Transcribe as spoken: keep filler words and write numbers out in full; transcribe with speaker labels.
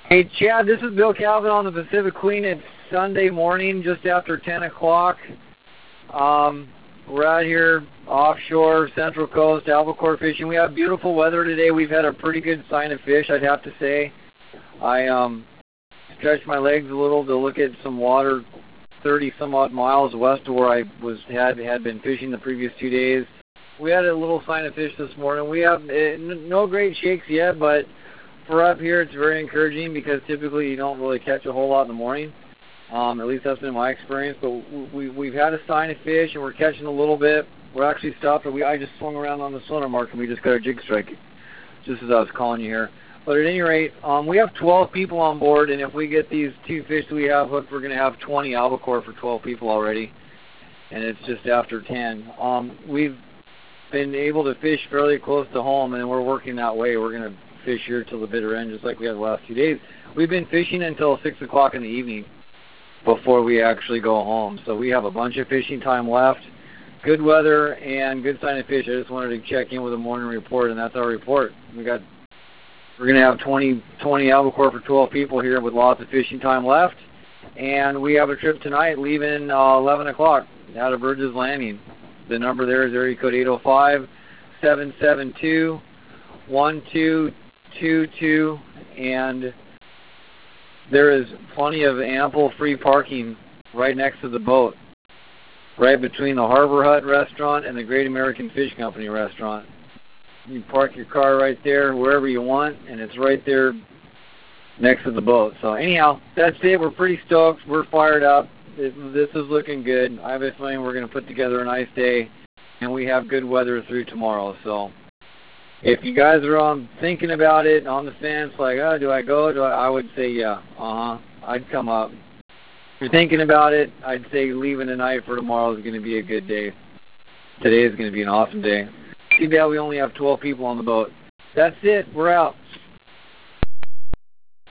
Speaker 1: Hey, Chad, this is Bill Calvin on the Pacific Queen. It's Sunday morning, just after ten o'clock. Um, we're out here offshore, Central Coast, albacore fishing. We have beautiful weather today. We've had a pretty good sign of fish, I'd have to say. I um, stretched my legs a little to look at some water thirty some odd miles west of where I was had had been fishing the previous two days. We had a little sign of fish this morning. We have uh, no great shakes yet, but for up here, it's very encouraging because typically you don't really catch a whole lot in the morning. Um, at least that's been my experience. But we, we've had a sign of fish, and we're catching a little bit. We're actually stopped. We I just swung around on the sonar mark, and we just got a jig strike, just as I was calling you here. But at any rate, um, we have twelve people on board, and if we get these two fish that we have hooked, we're going to have twenty albacore for twelve people already, and it's just after ten. Um, we've been able to fish fairly close to home, and we're working that way. We're going to fish here till the bitter end, just like we had the last few days. We've been fishing until six o'clock in the evening before we actually go home. So we have a bunch of fishing time left. Good weather and good sign of fish. I just wanted to check in with a morning report, and that's our report. We got, we're going to have twenty, twenty albacore for twelve people here with lots of fishing time left. And we have a trip tonight leaving uh, eleven o'clock out of Burgess Landing. The number there is area code eight oh five, seven seven two, one two two two, and there is plenty of ample free parking right next to the boat, right between the Harbor Hut restaurant and the Great American Fish Company restaurant. You can park your car right there wherever you want, and it's right there next to the boat. So anyhow, that's it. We're pretty stoked. We're fired up. This, this is looking good. I have a feeling we're going to put together a nice day, and we have good weather through tomorrow. So if you guys are um, thinking about it, on the fence, like, oh, do I go? Do I, I would say, yeah, uh-huh, I'd come up. If you're thinking about it, I'd say leaving tonight for tomorrow is going to be a good day. Today is going to be an awesome day. Too bad we only have twelve people on the boat. That's it. We're out.